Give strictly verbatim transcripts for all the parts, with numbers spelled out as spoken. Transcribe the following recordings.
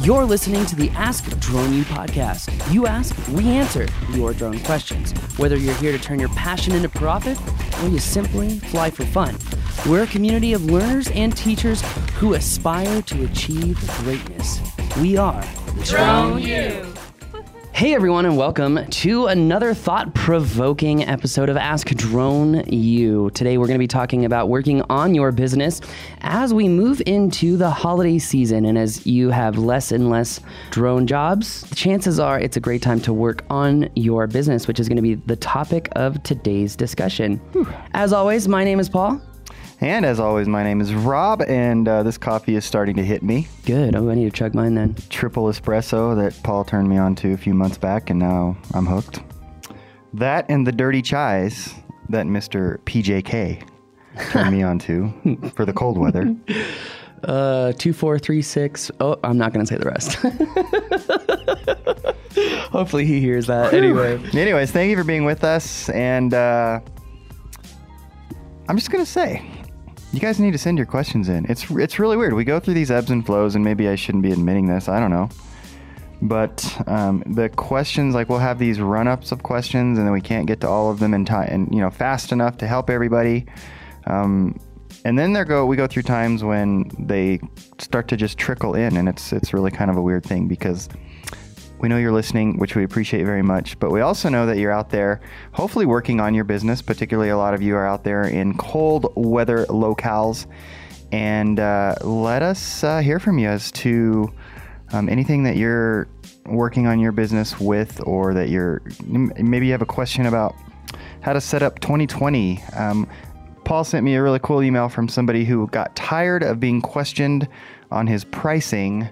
You're listening to the Ask Drone U podcast. You ask, we answer your drone questions. Whether you're here to turn your passion into profit or you simply fly for fun, we're a community of learners and teachers who aspire to achieve greatness. We are Drone U. Hey everyone, and welcome to another thought-provoking episode of Ask Drone U. Today we're going to be talking about working on your business as we move into the holiday season, and as you have less and less drone jobs, chances are it's a great time to work on your business, which is going to be the topic of today's discussion. Whew. As always, my name is Paul. And as always, my name is Rob, and uh, this coffee is starting to hit me. Good. Oh, I need to chug mine then. Triple espresso that Paul turned me on to a few months back, and now I'm hooked. That and the dirty chais that Mister P J K turned me on to for the cold weather. Uh, two, four, three, six. Oh, I'm not going to say the rest. Hopefully he hears that. Anyway. Anyways, thank you for being with us, and uh, I'm just going to say, you guys need to send your questions in. It's it's really weird. We go through these ebbs and flows, and maybe I shouldn't be admitting this. I don't know. But um, the questions, like we'll have these run-ups of questions, and then we can't get to all of them in time, and you know, fast enough to help everybody. Um, and then there go we go through times when they start to just trickle in, and it's it's really kind of a weird thing because we know you're listening, which we appreciate very much, but we also know that you're out there hopefully working on your business. Particularly a lot of you are out there in cold weather locales, and uh, let us uh, hear from you as to um, anything that you're working on your business with, or that you're, maybe you have a question about how to set up twenty twenty. Um, Paul sent me a really cool email from somebody who got tired of being questioned on his pricing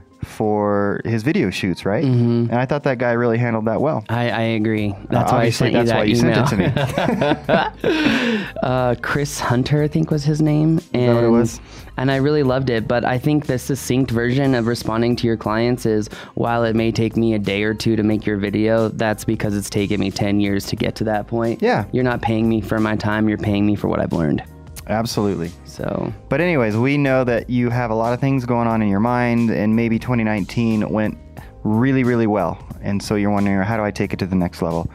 for his video shoots, right? Mm-hmm. And I thought that guy really handled that well. I, I agree. That's uh, why I sent you that's that why you email. sent it to me. uh, Chris Hunter, I think was his name. And, Is that what it was? And I really loved it. But I think the succinct version of responding to your clients is, while it may take me a day or two to make your video, that's because it's taken me ten years to get to that point. Yeah. You're not paying me for my time. You're paying me for what I've learned. Absolutely. So, but anyways, we know that you have a lot of things going on in your mind, and maybe twenty nineteen went really, really well. And so you're wondering, how do I take it to the next level?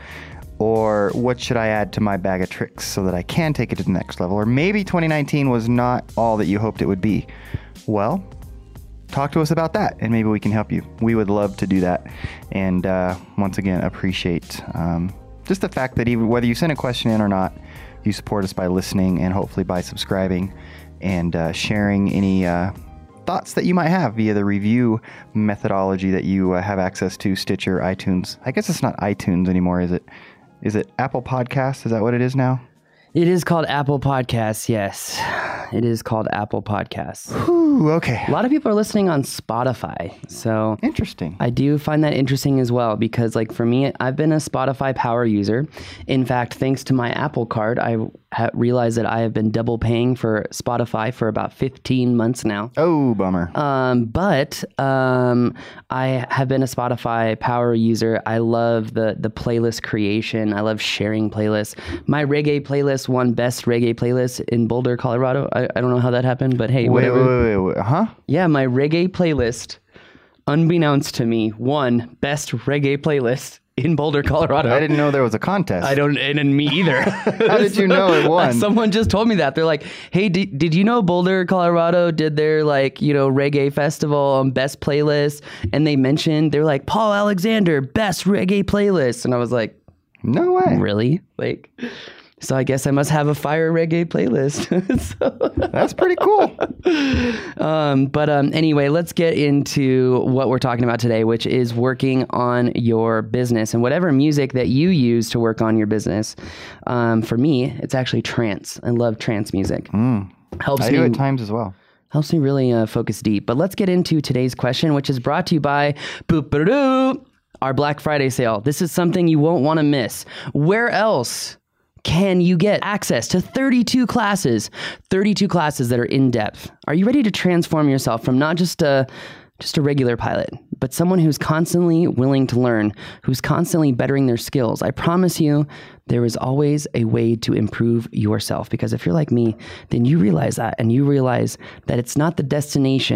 Or what should I add to my bag of tricks so that I can take it to the next level? Or maybe twenty nineteen was not all that you hoped it would be. Well, talk to us about that, and maybe we can help you. We would love to do that. And uh, once again, appreciate um, just the fact that even whether you send a question in or not, you support us by listening and hopefully by subscribing and uh, sharing any uh, thoughts that you might have via the review methodology that you uh, have access to, Stitcher, iTunes. I guess it's not iTunes anymore, is it? Is it Apple Podcasts? Is that what it is now? it is called Apple Podcasts, yes. It is called Apple Podcasts. Whew, okay. A lot of people are listening on Spotify, so Interesting. I do find that interesting as well, because like for me, I've been a Spotify power user. In fact, thanks to my Apple card, I ha- realized that I have been double paying for Spotify for about fifteen months now. Oh, bummer. Um, but um, I have been a Spotify power user. I love the the playlist creation. I love sharing playlists. My reggae playlist won best reggae playlist in Boulder, Colorado. I, I don't know how that happened, but hey, wait, whatever. wait, wait, wait, wait. Huh? Yeah, my reggae playlist, unbeknownst to me, won best reggae playlist in Boulder, Colorado. I didn't know there was a contest. I don't, and, and me either. How did you know it won? Someone just told me that. They're like, hey, did, did you know Boulder, Colorado did their like, you know, reggae festival on best playlist? And they mentioned, they're like, Paul Alexander, best reggae playlist. And I was like, No way. really? Like, so I guess I must have a fire reggae playlist. So, that's pretty cool. um, but um, anyway, let's get into what we're talking about today, which is working on your business and whatever music that you use to work on your business. Um, for me, it's actually trance. I love trance music. Mm. Helps I me do at times as well. helps me really uh, focus deep. But let's get into today's question, which is brought to you by boop-a-doo, our Black Friday sale. This is something you won't want to miss. Where else can you get access to thirty-two classes, thirty-two classes that are in depth? Are you ready to transform yourself from not just a just a regular pilot, but someone who's constantly willing to learn, who's constantly bettering their skills? I promise you, there is always a way to improve yourself, because if you're like me, then you realize that, and you realize that it's not the destination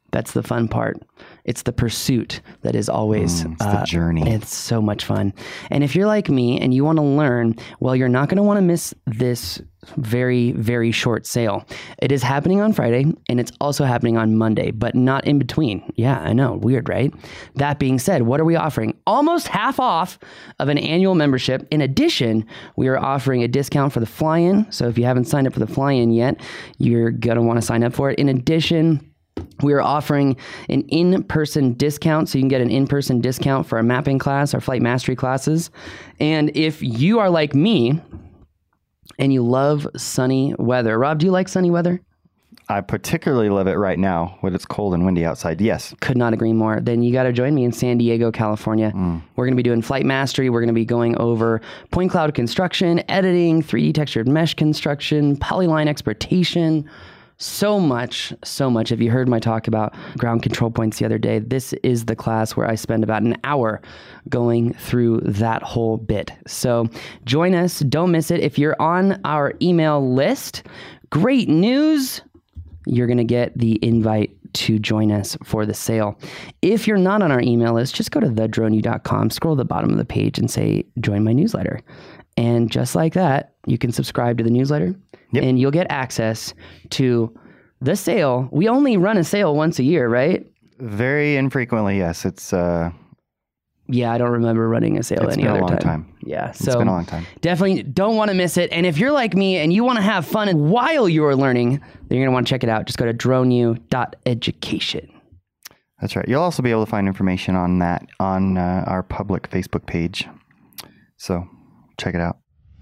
That's the fun part. It's the pursuit that is always Mm, it's the journey. It's so much fun. And if you're like me and you want to learn, well, you're not going to want to miss this very, very short sale. It is happening on Friday and it's also happening on Monday, but not in between. Yeah, I know. Weird, right? That being said, what are we offering? Almost half off of an annual membership. In addition, we are offering a discount for the fly-in. So if you haven't signed up for the fly-in yet, you're going to want to sign up for it. In addition, we are offering an in-person discount, so you can get an in-person discount for our mapping class, our flight mastery classes. And if you are like me and you love sunny weather, Rob, do you like sunny weather? I particularly love it right now when it's cold and windy outside. Yes. Could not agree more. Then you got to join me in San Diego, California. Mm. We're going to be doing flight mastery. We're going to be going over point cloud construction, editing, three D textured mesh construction, polyline exportation. So much, so much. If you heard my talk about ground control points the other day, this is the class where I spend about an hour going through that whole bit. So join us. Don't miss it. If you're on our email list, great news. You're going to get the invite to join us for the sale. If you're not on our email list, just go to the drone u dot com, scroll to the bottom of the page and say, join my newsletter. And just like that, you can subscribe to the newsletter. Yep. And you'll get access to the sale. We only run a sale once a year, right? Very infrequently, yes. It's uh, yeah, I don't remember running a sale it's any been other a long time. time. Yeah, It's so been a long time. Definitely don't want to miss it. And if you're like me and you want to have fun while you are learning, then you're going to want to check it out. Just go to drone u dot education. That's right. You'll also be able to find information on that on uh, our public Facebook page. So check it out.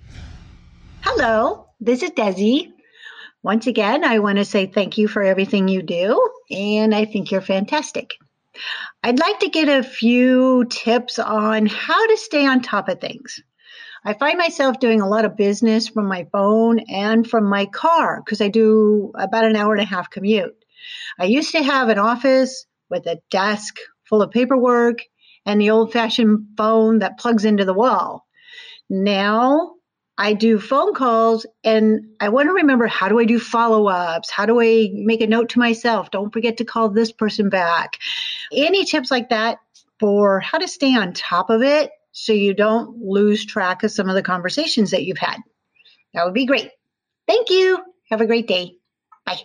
Hello, this is Desi. Once again, I want to say thank you for everything you do, and I think you're fantastic. I'd like to get a few tips on how to stay on top of things. I find myself doing a lot of business from my phone and from my car because I do about an hour and a half commute. I used to have an office with a desk full of paperwork and the old-fashioned phone that plugs into the wall. Now I do phone calls and I want to remember, how do I do follow-ups? How do I make a note to myself? Don't forget to call this person back. Any tips like that for how to stay on top of it so you don't lose track of some of the conversations that you've had? That would be great. Thank you. Have a great day. Bye.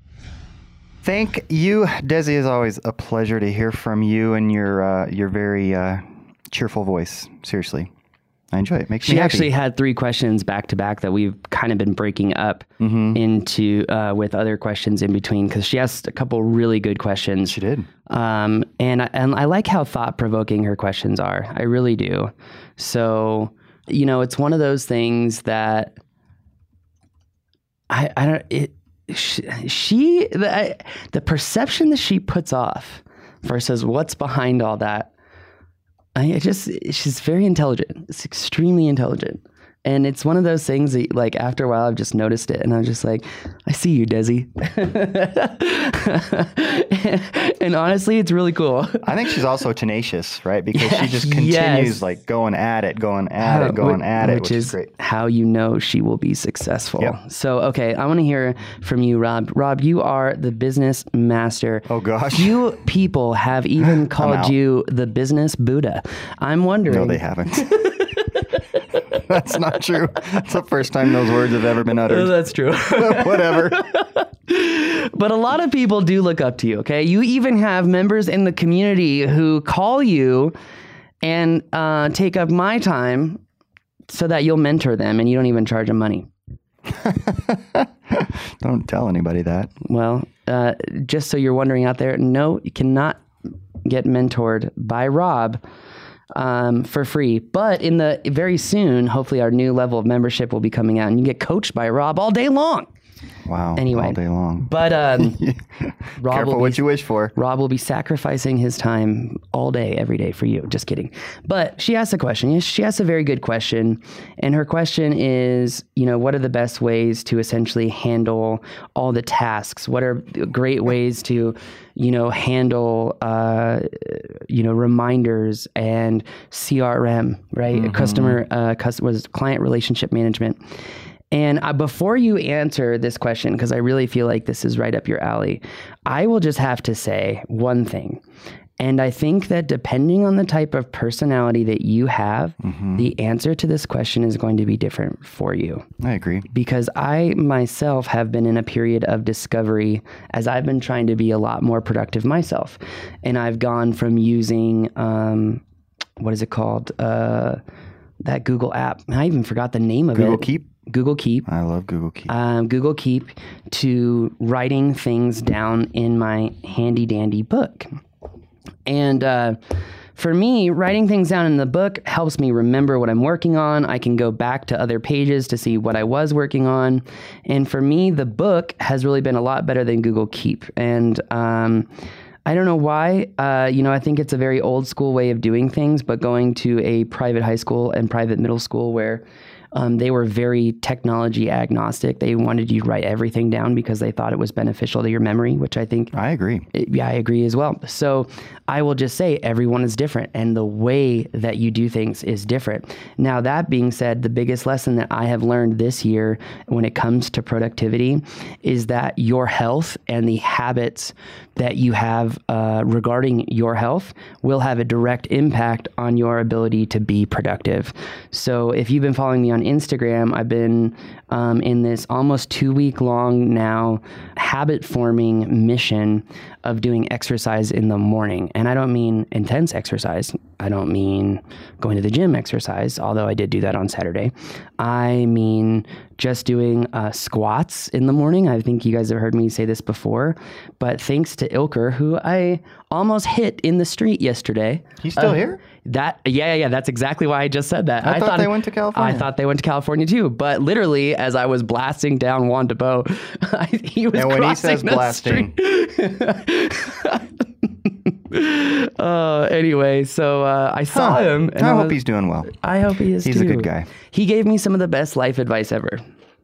Thank you, Desi. It's always a pleasure to hear from you and your uh, your very uh, cheerful voice. Seriously. I enjoy it. Makes she me happy. actually had three questions back to back that we've kind of been breaking up mm-hmm. into uh, with other questions in between because she asked a couple really good questions. She did. Um, and, I, and I like how thought provoking her questions are. I really do. So, you know, it's one of those things that I, I don't, it, she, she the, I, the perception that she puts off versus what's behind all that. I it just, she's very intelligent. It's extremely intelligent. And it's one of those things that, like, after a while, I've just noticed it. And I'm just like, I see you, Desi. And honestly, it's really cool. I think she's also tenacious, right? Because Yeah, she just continues, yes. like, going at it, going at it, going Which- at it, which which is is great. how you know she will be successful. Yep. So, okay, I want to hear from you, Rob. Rob, you are the business master. Oh, gosh. Few people have even called out. you the business Buddha. I'm wondering. No, they haven't. That's not true. It's the first time those words have ever been Oh, uttered. that's true. Whatever. But a lot of people do look up to you, okay? You even have members in the community who call you and uh, take up my time so that you'll mentor them and you don't even charge them money. Don't tell anybody that. Well, uh, just so you're wondering out there, no, you cannot get mentored by Rob um, for free. But in the very soon, hopefully our new level of membership will be coming out and you get coached by Rob all day long. Wow. Anyway. All day long. But um, Rob Careful will what be, you wish for. Rob will be sacrificing his time all day, every day for you. Just kidding. But she asked a question. She asked a very good question. And her question is, you know, what are the best ways to essentially handle all the tasks? What are great ways to, you know, handle, uh, you know, reminders and C R M, right? Mm-hmm. Customer, uh, cus- was client relationship management. And uh, before you answer this question, because I really feel like this is right up your alley, I will just have to say one thing. And I think that depending on the type of personality that you have, mm-hmm. the answer to this question is going to be different for you. I agree. Because I myself have been in a period of discovery as I've been trying to be a lot more productive myself. And I've gone from using, um, what is it called? Uh, that Google app. I even forgot the name of Google it. Google Keep? Google Keep. I love Google Keep. Um, Google Keep to writing things down in my handy dandy book. And uh, for me, writing things down in the book helps me remember what I'm working on. I can go back to other pages to see what I was working on. And for me, the book has really been a lot better than Google Keep. And um, I don't know why. Uh, you know, I think it's a very old school way of doing things, but going to a private high school and private middle school where Um, they were very technology agnostic. They wanted you to write everything down because they thought it was beneficial to your memory, which I think... I agree. Yeah, I agree as well. So I will just say everyone is different and the way that you do things is different. Now, that being said, the biggest lesson that I have learned this year when it comes to productivity is that your health and the habits that you have uh, regarding your health will have a direct impact on your ability to be productive. So if you've been following me on Instagram, I've been um, in this almost two week long now habit forming mission of doing exercise in the morning. And I don't mean intense exercise. I don't mean going to the gym exercise, although I did do that on Saturday. I mean just doing uh, squats in the morning. I think you guys have heard me say this before, but thanks to Ilker, who I almost hit in the street yesterday. He's still uh, here? That yeah, yeah, yeah. That's exactly why I just said that. I, I thought, thought they went to California. I thought they went to California too. But literally, as I was blasting down Juan DeBow, he was and when he crossing says the blasting, uh, anyway, so uh, I saw huh. him. And I, I hope was, he's doing well. I hope he is. He's too. a good guy. He gave me some of the best life advice ever.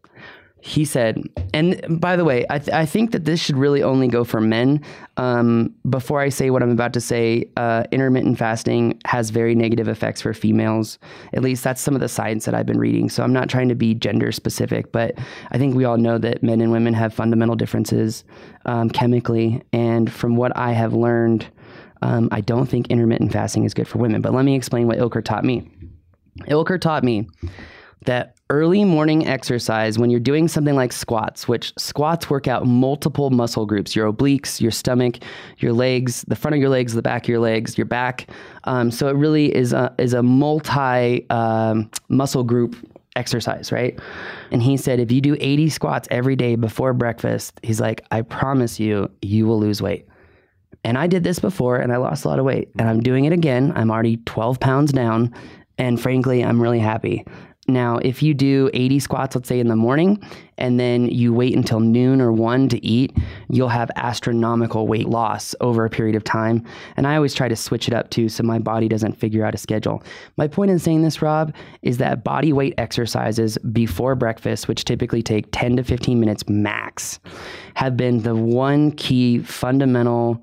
He said, and by the way, I, th- I think that this should really only go for men. Um, before I say what I'm about to say, uh, intermittent fasting has very negative effects for females. At least that's some of the science that I've been reading. So I'm not trying to be gender specific, but I think we all know that men and women have fundamental differences um, chemically. And from what I have learned, um, I don't think intermittent fasting is good for women. But let me explain what Ilker taught me. Ilker taught me that early morning exercise, when you're doing something like squats, which squats work out multiple muscle groups, your obliques, your stomach, your legs, the front of your legs, the back of your legs, your back. Um, so it really is a, is a multi um, muscle group exercise, right? And he said, if you do eighty squats every day before breakfast, he's like, I promise you, you will lose weight. And I did this before and I lost a lot of weight and I'm doing it again. I'm already twelve pounds down. And frankly, I'm really happy. Now, if you do eighty squats, let's say in the morning, and then you wait until noon or one to eat, you'll have astronomical weight loss over a period of time. And I always try to switch it up too, so my body doesn't figure out a schedule. My point in saying this, Rob, is that body weight exercises before breakfast, which typically take ten to fifteen minutes max, have been the one key fundamental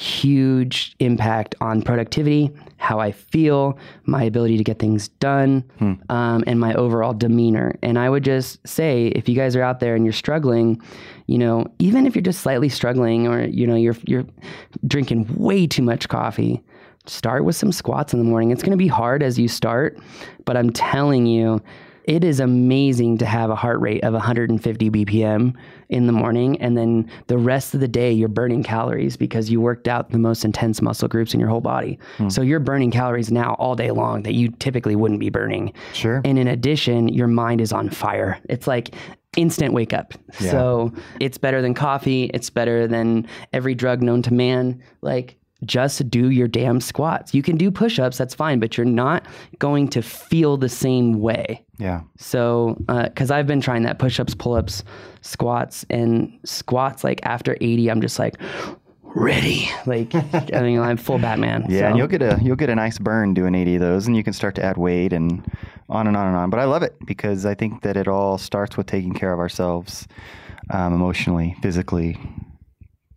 huge impact on productivity, how I feel, my ability to get things done, hmm. um, and my overall demeanor. And I would just say, if you guys are out there and you're struggling, you know, even if you're just slightly struggling or, you know, you're, you're drinking way too much coffee, start with some squats in the morning. It's going to be hard as you start, but I'm telling you, it is amazing to have a heart rate of one hundred fifty B P M in the morning, and then the rest of the day you're burning calories because you worked out the most intense muscle groups in your whole body. Hmm. So you're burning calories now all day long that you typically wouldn't be burning. Sure. And in addition, your mind is on fire. It's like instant wake up. Yeah. So it's better than coffee. It's better than every drug known to man. Like, just do your damn squats. You can do push-ups, that's fine, but you're not going to feel the same way. Yeah. So, uh, cause I've been trying that push-ups, pull-ups, squats, and squats, like after eighty, I'm just like ready. Like, I mean, I'm full Batman. Yeah. So. And you'll get a, you'll get a nice burn doing eighty of those, and you can start to add weight and on and on and on. But I love it because I think that it all starts with taking care of ourselves, um, emotionally, physically,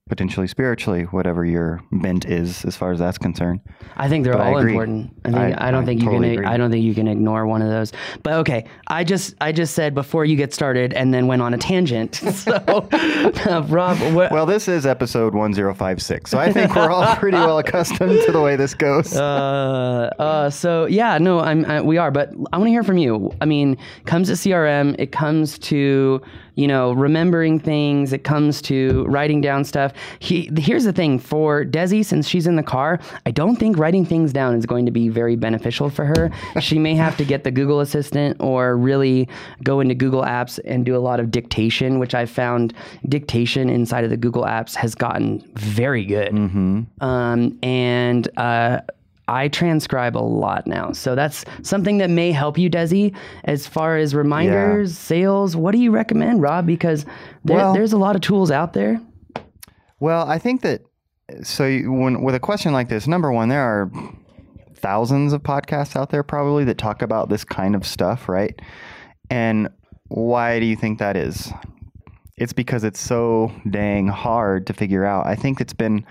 potentially spiritually, whatever your bent is as far as that's concerned. I think they're But I all agree. important. I think I, I- don't I think you totally can agree. I don't think you can ignore one of those. But okay, I just I just said before you get started and then went on a tangent. So uh, Rob, what, Well, this is episode one zero five six, so I think we're all pretty well accustomed to the way this goes. Uh, uh, so yeah, no, I'm, I, we are, but I want to hear from you. I mean, it comes to C R M, it comes to, you know, remembering things, it comes to writing down stuff. He, here's the thing for Desi, since she's in the car, I don't think writing things down is going to be very beneficial for her. She may have to get the Google Assistant or really go into Google Apps and do a lot of dictation, which I've found dictation inside of the Google Apps has gotten very good. Mm-hmm. Um, and, uh, I transcribe a lot now. So that's something that may help you, Desi, as far as reminders, Yeah. sales. What do you recommend, Rob? Because there, Well- there's a lot of tools out there. Well, I think that, so you, when with a question like this, number one, there are thousands of podcasts out there probably that talk about this kind of stuff, right? And why do you think that is? It's because it's so dang hard to figure out. I think it's been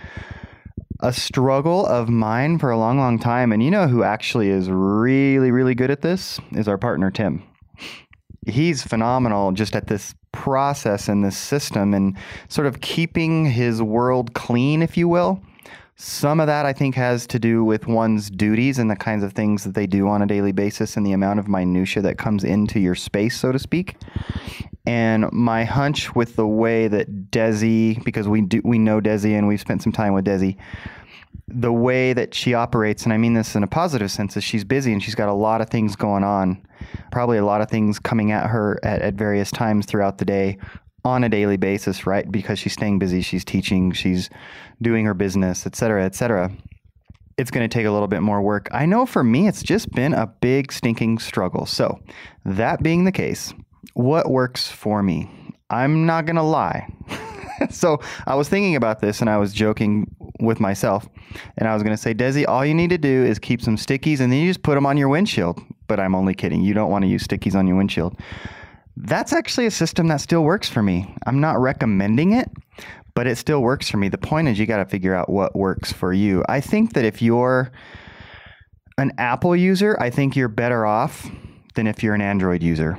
a struggle of mine for a long, long time. And you know who actually is really, really good at this is our partner, Tim. He's phenomenal just at this process and this system and sort of keeping his world clean, if you will. Some of that, I think, has to do with one's duties and the kinds of things that they do on a daily basis and the amount of minutia that comes into your space, so to speak. And my hunch with the way that Desi, because we do we know Desi and we've spent some time with Desi, the way that she operates, and I mean this in a positive sense, is she's busy and she's got a lot of things going on, probably a lot of things coming at her at, at various times throughout the day on a daily basis, right? Because she's staying busy, she's teaching, she's doing her business, et cetera, et cetera. It's going to take a little bit more work. I know for me, it's just been a big stinking struggle. So that being the case, what works for me? I'm not going to lie. So I was thinking about this and I was joking with myself and I was going to say, Desi, all you need to do is keep some stickies and then you just put them on your windshield. But I'm only kidding. You don't want to use stickies on your windshield. That's actually a system that still works for me. I'm not recommending it, but it still works for me. The point is you got to figure out what works for you. I think that if you're an Apple user, I think you're better off than if you're an Android user.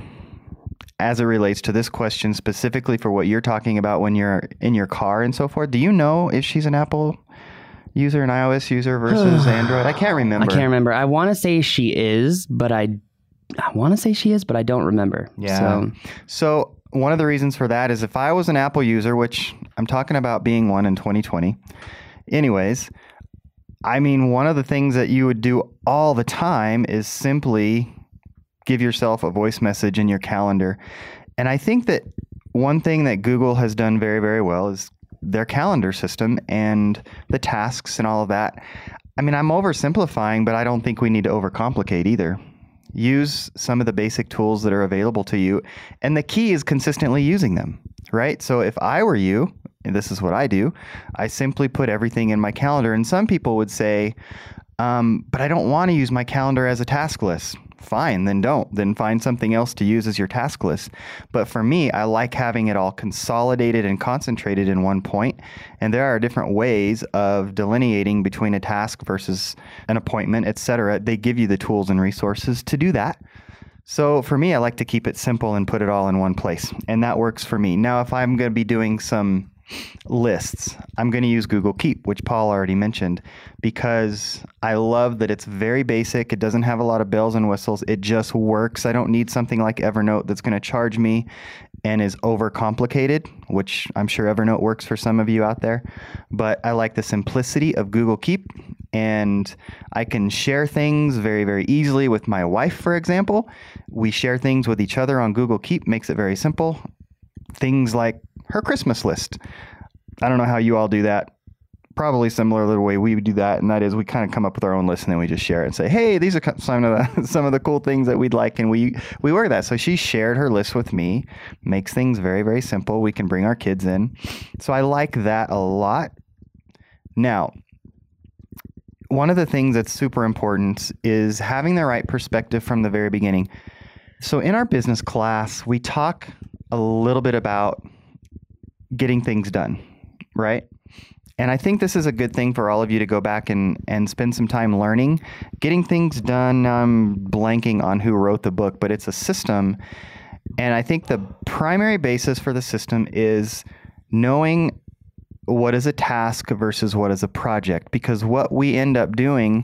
As it relates to this question specifically for what you're talking about when you're in your car and so forth, do you know if she's an Apple user, an iOS user versus Android? I can't remember. I can't remember. I want to say she is, but I, I want to say she is, but I don't remember. Yeah. So, So one of the reasons for that is if I was an Apple user, which I'm talking about being one in twenty twenty. Anyways, I mean, one of the things that you would do all the time is simply give yourself a voice message in your calendar. And I think that one thing that Google has done very, very well is their calendar system and the tasks and all of that. I mean, I'm oversimplifying, but I don't think we need to overcomplicate either. Use some of the basic tools that are available to you. And the key is consistently using them, right? So if I were you, and this is what I do, I simply put everything in my calendar. And some people would say, um, but I don't want to use my calendar as a task list. Fine, then don't. Then find something else to use as your task list. But for me, I like having it all consolidated and concentrated in one point. And there are different ways of delineating between a task versus an appointment, et cetera. They give you the tools and resources to do that. So for me, I like to keep it simple and put it all in one place. And that works for me. Now, if I'm going to be doing some lists, I'm going to use Google Keep, which Paul already mentioned, because I love that it's very basic. It doesn't have a lot of bells and whistles. It just works. I don't need something like Evernote that's going to charge me and is overcomplicated, which I'm sure Evernote works for some of you out there. But I like the simplicity of Google Keep, and I can share things very, very easily with my wife, for example. We share things with each other on Google Keep, makes it very simple. Things like her Christmas list. I don't know how you all do that. Probably similar to the way we do that, and that is we kind of come up with our own list and then we just share it and say, hey, these are some of the some of the cool things that we'd like, and we we work that. So she shared her list with me, makes things very, very simple. We can bring our kids in. So I like that a lot. Now, one of the things that's super important is having the right perspective from the very beginning. So in our business class, we talk a little bit about getting things done, right? And I think this is a good thing for all of you to go back and, and spend some time learning. Getting Things Done, I'm blanking on who wrote the book, but it's a system. And I think the primary basis for the system is knowing what is a task versus what is a project. Because what we end up doing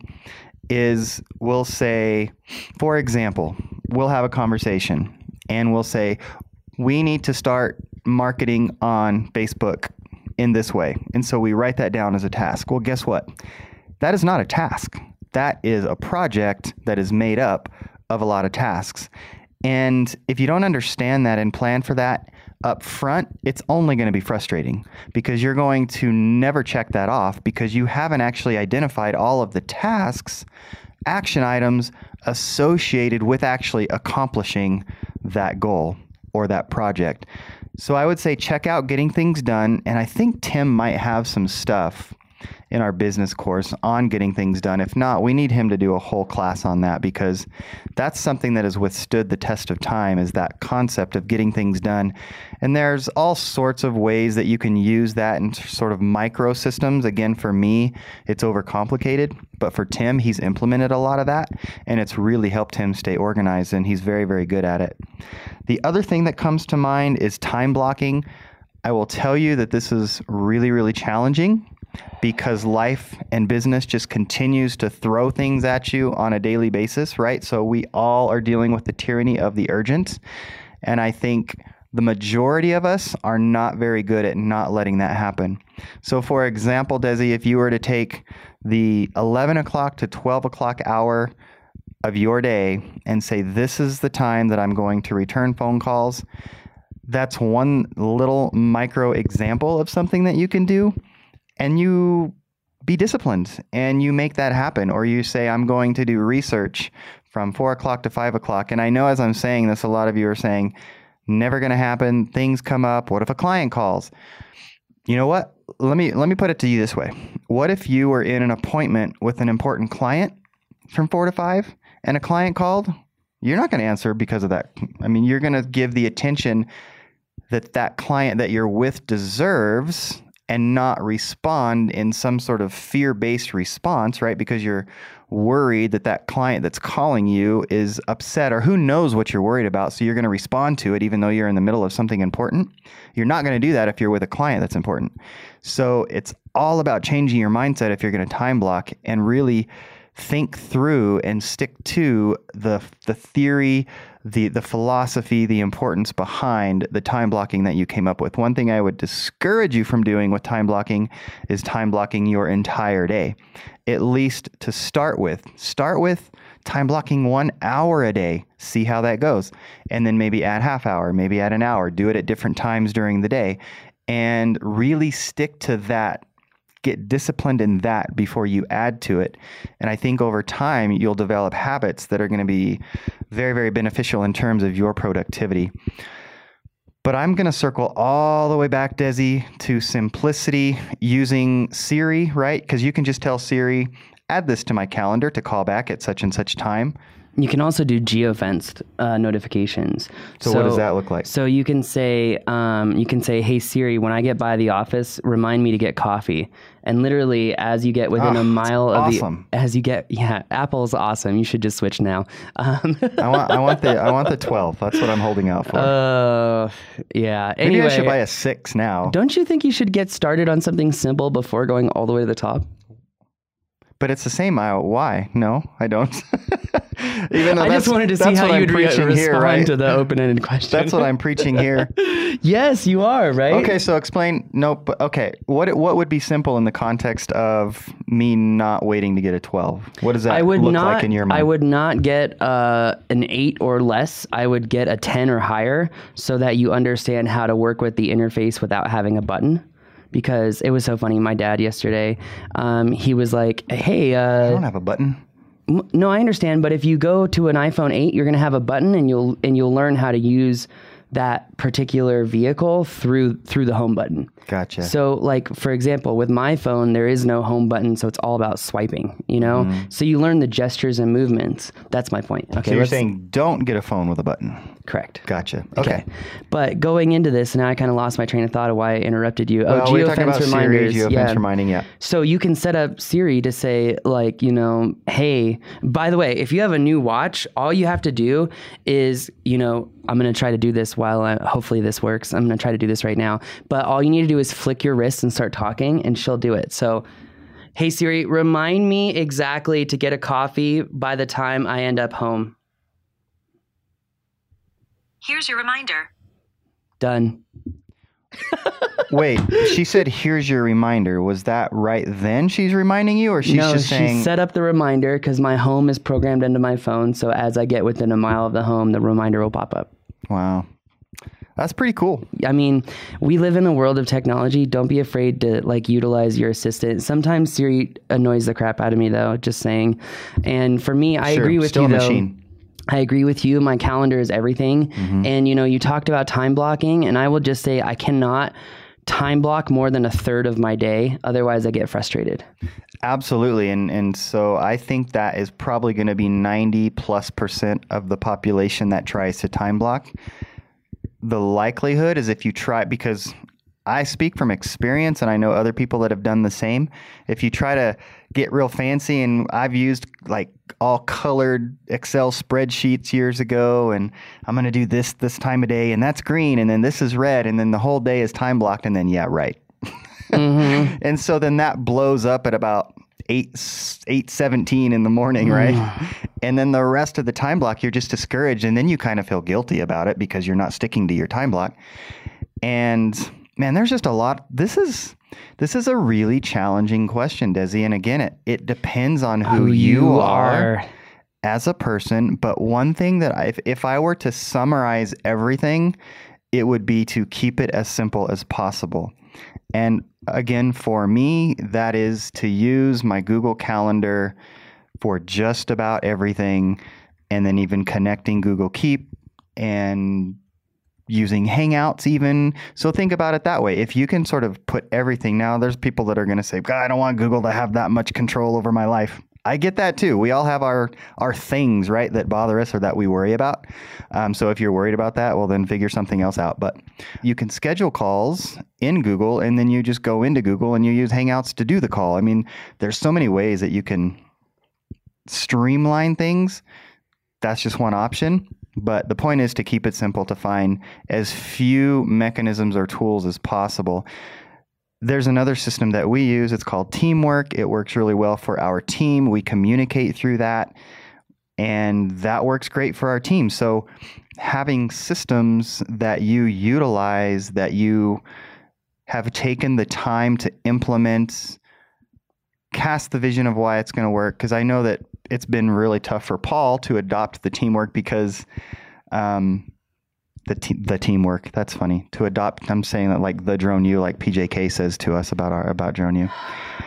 is we'll say, for example, we'll have a conversation and we'll say, we need to start marketing on Facebook in this way. And so we write that down as a task. Well, guess what? That is not a task. That is a project that is made up of a lot of tasks. And if you don't understand that and plan for that up front, it's only going to be frustrating because you're going to never check that off because you haven't actually identified all of the tasks, action items associated with actually accomplishing that goal or that project. So I would say check out Getting Things Done, and I think Tim might have some stuff in our business course on getting things done. If not, we need him to do a whole class on that because that's something that has withstood the test of time, is that concept of getting things done. And there's all sorts of ways that you can use that in sort of micro systems. Again, for me, it's overcomplicated, but for Tim, he's implemented a lot of that and it's really helped him stay organized, and he's very, very good at it. The other thing that comes to mind is time blocking. I will tell you that this is really, really challenging because life and business just continues to throw things at you on a daily basis, right? So we all are dealing with the tyranny of the urgent. And I think the majority of us are not very good at not letting that happen. So for example, Desi, if you were to take the eleven o'clock to twelve o'clock hour of your day and say, this is the time that I'm going to return phone calls, that's one little micro example of something that you can do. And you be disciplined and you make that happen. Or you say, I'm going to do research from four o'clock to five o'clock. And I know as I'm saying this, a lot of you are saying, never going to happen. Things come up. What if a client calls? You know what? Let me, let me put it to you this way. What if you were in an appointment with an important client from four to five and a client called? You're not going to answer because of that. I mean, you're going to give the attention that that client that you're with deserves and not respond in some sort of fear-based response, right? Because you're worried that that client that's calling you is upset, or who knows what you're worried about. So you're going to respond to it even though you're in the middle of something important. You're not going to do that if you're with a client that's important. So it's all about changing your mindset if you're going to time block and really think through and stick to the the theory, the the philosophy, the importance behind the time blocking that you came up with. One thing I would discourage you from doing with time blocking is time blocking your entire day. At least to start with. Start with time blocking one hour a day. See how that goes. And then maybe add half hour, maybe add an hour. Do it at different times during the day. And really stick to that. Get disciplined in that before you add to it. And I think over time, you'll develop habits that are going to be very, very beneficial in terms of your productivity. But I'm going to circle all the way back, Desi, to simplicity using Siri, right? Because you can just tell Siri, add this to my calendar to call back at such and such time. You can also do geofenced uh, notifications. So, so what does that look like? So you can say, um, you can say, hey Siri, when I get by the office, remind me to get coffee. And literally, as you get within oh, a mile of awesome. the, as you get, yeah, Apple's awesome. You should just switch now. Um, I want, I want the, I want the twelve. That's what I'm holding out for. Uh, yeah. Maybe anyway, I should buy a six now. Don't you think you should get started on something simple before going all the way to the top? But it's the same aisle. Why? No, I don't. Even though I just wanted to see how you'd re- respond here, right? to the open-ended question. That's what I'm preaching here. Yes, you are, right? Okay, so explain. Nope. Okay, what what would be simple in the context of me not waiting to get a twelve? What does that I would look not, like in your mind? I would not get uh, an eight or less. I would get a ten or higher so that you understand how to work with the interface without having a button. Because it was so funny. My dad yesterday, um, he was like, hey. Uh, I don't have a button. M- no, I understand. But if you go to an iPhone eight, you're going to have a button and you'll and you'll learn how to use that particular vehicle through through the home button. Gotcha. So like, for example, with my phone, there is no home button. So it's all about swiping, you know? Mm. So you learn the gestures and movements. That's my point. Okay. So you're saying don't get a phone with a button. Correct. Gotcha. Okay. But going into this, now I kind of lost my train of thought of why I interrupted you. Well, oh, we were talking geofence about reminders. Siri, geofence yeah. reminding, yeah. So you can set up Siri to say, like, you know, hey, by the way, if you have a new watch, all you have to do is, you know, I'm going to try to do this while I, hopefully this works. I'm going to try to do this right now. But all you need to do is flick your wrist and start talking, and she'll do it. So, hey, Siri, remind me exactly to get a coffee by the time I end up home. Here's your reminder. Done. Wait, she said, here's your reminder. Was that right then she's reminding you, or she's no, just she saying... set up the reminder because my home is programmed into my phone. So as I get within a mile of the home, the reminder will pop up. Wow. That's pretty cool. I mean, we live in a world of technology. Don't be afraid to like utilize your assistant. Sometimes Siri annoys the crap out of me, though, just saying. And for me, I Sure, agree with still you, a though. machine. I agree with you. My calendar is everything. Mm-hmm. And, you know, you talked about time blocking, and I will just say I cannot time block more than a third of my day. Otherwise, I get frustrated. Absolutely. And and so I think that is probably going to be ninety plus percent of the population that tries to time block. The likelihood is if you try, because I speak from experience and I know other people that have done the same. If you try to get real fancy, and I've used like all colored Excel spreadsheets years ago, and I'm going to do this this time of day, and that's green, and then this is red, and then the whole day is time blocked, and then yeah, right. Mm-hmm. And so then that blows up at about eight eight seventeen in the morning, right? And then the rest of the time block, you're just discouraged, and then you kind of feel guilty about it because you're not sticking to your time block. And man, there's just a lot. This is this is a really challenging question, Desi. And again, it, it depends on who, Who you, you are, are as a person. But one thing that I, if, if I were to summarize everything, it would be to keep it as simple as possible. And again, for me, that is to use my Google Calendar for just about everything, and then even connecting Google Keep and using Hangouts even. So think about it that way. If you can sort of put everything, now there's people that are going to say, God, I don't want Google to have that much control over my life. I get that too. We all have our, our things, right, that bother us or that we worry about. Um, so if you're worried about that, well, then figure something else out. But you can schedule calls in Google, and then you just go into Google and you use Hangouts to do the call. I mean, there's so many ways that you can streamline things. That's just one option. But the point is to keep it simple, to find as few mechanisms or tools as possible. There's another system that we use. It's called Teamwork. It works really well for our team. We communicate through that, and that works great for our team. So having systems that you utilize, that you have taken the time to implement, cast the vision of why it's going to work. Because I know that it's been really tough for Paul to adopt the Teamwork because um, the te- the teamwork. That's funny to adopt. I'm saying that like the Drone U, like P J K says to us about our about Drone U.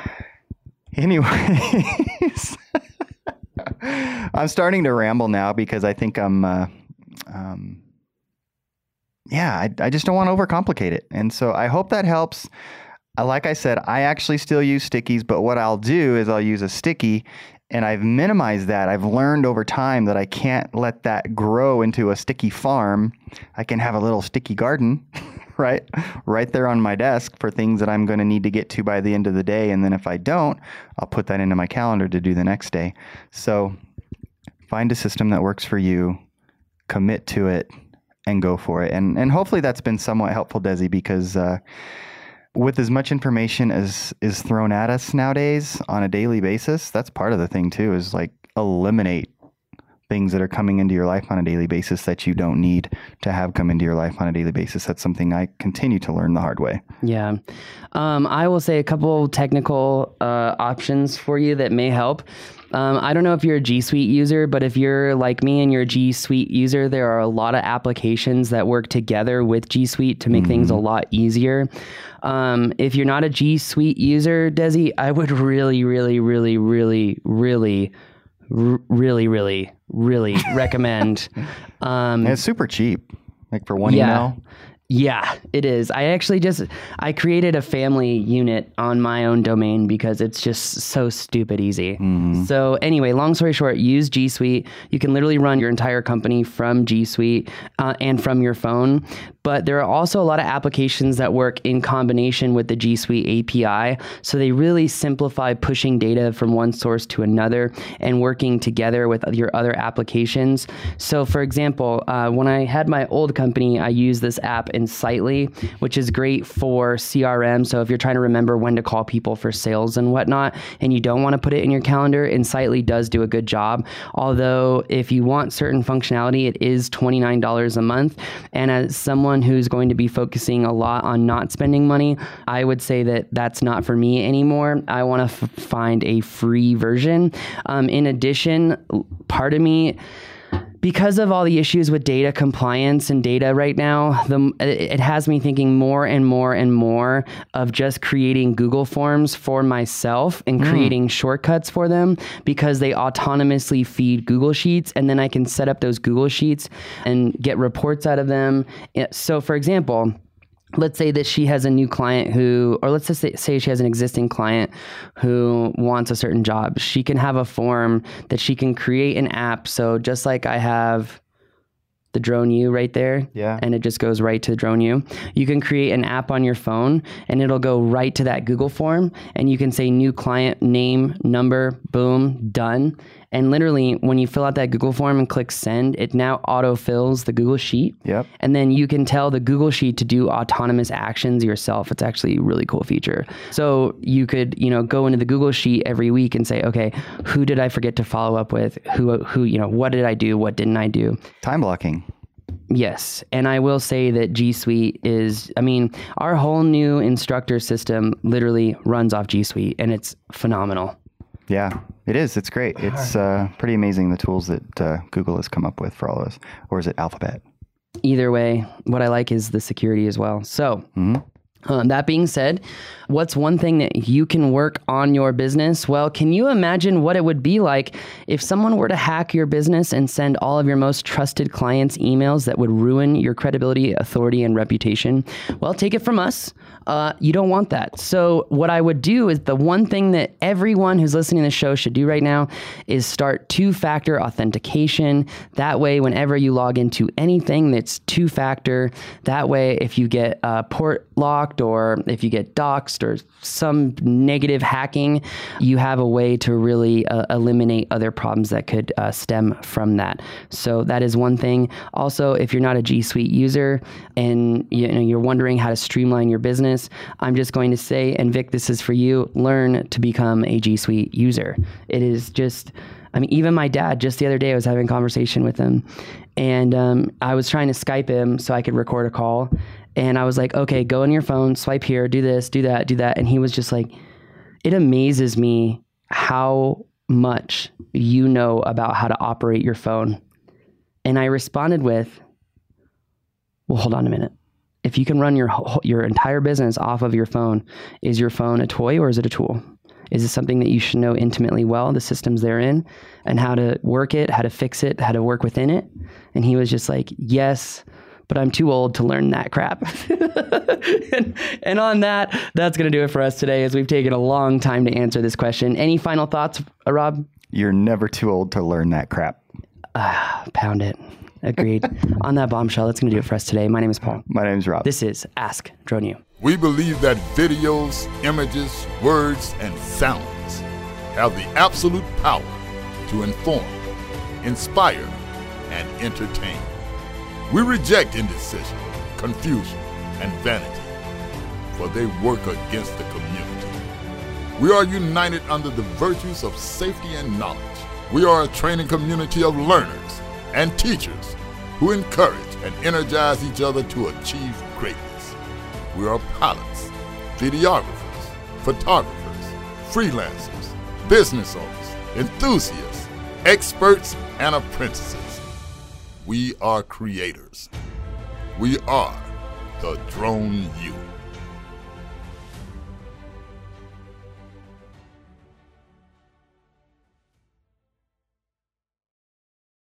Anyways, I'm starting to ramble now because I think I'm. Uh, um, yeah, I, I just don't want to overcomplicate it, and so I hope that helps. Uh, like I said, I actually still use stickies, but what I'll do is I'll use a sticky. And I've minimized that. I've learned over time that I can't let that grow into a sticky farm. I can have a little sticky garden, right? Right there on my desk for things that I'm going to need to get to by the end of the day. And then if I don't, I'll put that into my calendar to do the next day. So find a system that works for you, commit to it, and go for it. And and hopefully that's been somewhat helpful, Desi, because uh, with as much information as is thrown at us nowadays on a daily basis, that's part of the thing too, is like eliminate things that are coming into your life on a daily basis that you don't need to have come into your life on a daily basis. That's something I continue to learn the hard way. Yeah. Um, I will say a couple technical uh, options for you that may help. Um, I don't know if you're a G Suite user, but if you're like me and you're a G Suite user, there are a lot of applications that work together with G Suite to make mm-hmm. things a lot easier. Um, if you're not a G Suite user, Desi, I would really, really, really, really, really, r- really, really, really recommend. Um, and it's super cheap, like for one yeah. email. Yeah, it is. I actually just, I created a family unit on my own domain because it's just so stupid easy. Mm-hmm. So anyway, long story short, use G Suite. You can literally run your entire company from G Suite uh, and from your phone. But there are also a lot of applications that work in combination with the G Suite A P I. So they really simplify pushing data from one source to another and working together with your other applications. So for example, uh, when I had my old company, I used this app Insightly, which is great for C R M. So if you're trying to remember when to call people for sales and whatnot, and you don't want to put it in your calendar, Insightly does do a good job. Although if you want certain functionality, it is twenty-nine dollars a month. And as someone who's going to be focusing a lot on not spending money, I would say that that's not for me anymore. I want to f- find a free version. Um, in addition, part of me, because of all the issues with data compliance and data right now, the, it has me thinking more and more and more of just creating Google Forms for myself and mm. creating shortcuts for them, because they autonomously feed Google Sheets, and then I can set up those Google Sheets and get reports out of them. So for example, let's say that she has a new client who, or let's just say, say she has an existing client who wants a certain job. She can have a form that she can create an app. So just like I have the Drone U right there, yeah, and it just goes right to Drone U. You can create an app on your phone and it'll go right to that Google form, and you can say new client name, number, boom, done. And literally when you fill out that Google form and click send, it now auto-fills the Google Sheet. Yep. And then you can tell the Google Sheet to do autonomous actions yourself. It's actually a really cool feature. So you could, you know, go into the Google Sheet every week and say, okay, who did I forget to follow up with? Who, who, you know, what did I do? What didn't I do? Time blocking. Yes. And I will say that G Suite is, I mean, our whole new instructor system literally runs off G Suite, and it's phenomenal. Yeah, it is. It's great. It's uh, pretty amazing, the tools that uh, Google has come up with for all of us. Or is it Alphabet? Either way, what I like is the security as well. So mm-hmm. um, that being said, what's one thing that you can work on your business? Well, can you imagine what it would be like if someone were to hack your business and send all of your most trusted clients emails that would ruin your credibility, authority, and reputation? Well, take it from us. Uh, you don't want that. So what I would do is the one thing that everyone who's listening to the show should do right now is start two-factor authentication. That way, whenever you log into anything that's two-factor, that way, if you get uh, port locked or if you get doxed or some negative hacking, you have a way to really uh, eliminate other problems that could uh, stem from that. So that is one thing. Also, if you're not a G Suite user and you know, you're wondering how to streamline your business, I'm just going to say, and Vic, this is for you, learn to become a G Suite user. It is just, I mean, even my dad, just the other day, I was having a conversation with him, and um, I was trying to Skype him so I could record a call. And I was like, okay, go on your phone, swipe here, do this, do that, do that. And he was just like, it amazes me how much you know about how to operate your phone. And I responded with, well, hold on a minute. If you can run your your entire business off of your phone, is your phone a toy or is it a tool? Is it something that you should know intimately well, the systems they're in, and how to work it, how to fix it, how to work within it? And he was just like, yes, but I'm too old to learn that crap. and, and on that, that's going to do it for us today, as we've taken a long time to answer this question. Any final thoughts, uh, Rob? You're never too old to learn that crap. Ah, pound it. Agreed. On that bombshell, that's going to do it for us today. My name is Paul. My name is Rob. This is Ask Drone U. We believe that videos, images, words, and sounds have the absolute power to inform, inspire, and entertain. We reject indecision, confusion, and vanity, for they work against the community. We are united under the virtues of safety and knowledge. We are a training community of learners and teachers who encourage and energize each other to achieve greatness. We are pilots, videographers, photographers, freelancers, business owners, enthusiasts, experts, and apprentices. We are creators. We are the Drone U.